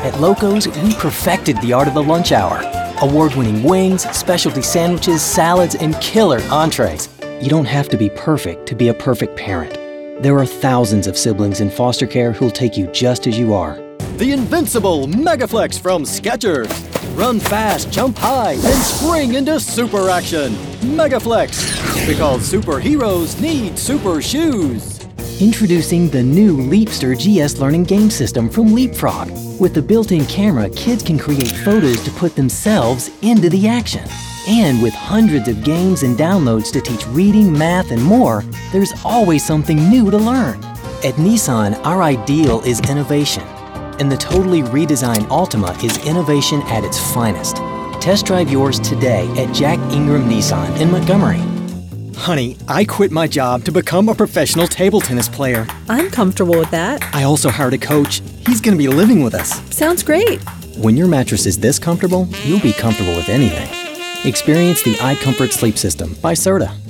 At Loco's, we perfected the art of the lunch hour. Award-winning wings, specialty sandwiches, salads, and killer entrees. You don't have to be perfect to be a perfect parent. There are thousands of siblings in foster care who'll take you just as you are. The invincible Megaflex from Skechers. Run fast, jump high, and spring into super action. Megaflex, because superheroes need super shoes. Introducing the new Leapster GS Learning Game System from Leapfrog. With the built-in camera, kids can create photos to put themselves into the action. And with hundreds of games and downloads to teach reading, math, and more, there's always something new to learn. At Nissan, our ideal is innovation. And the totally redesigned Altima is innovation at its finest. Test drive yours today at Jack Ingram Nissan in Montgomery. Honey, I quit my job to become a professional table tennis player. I'm comfortable with that. I also hired a coach. He's going to be living with us. Sounds great. When your mattress is this comfortable, you'll be comfortable with anything. Experience the iComfort Sleep System by Serta.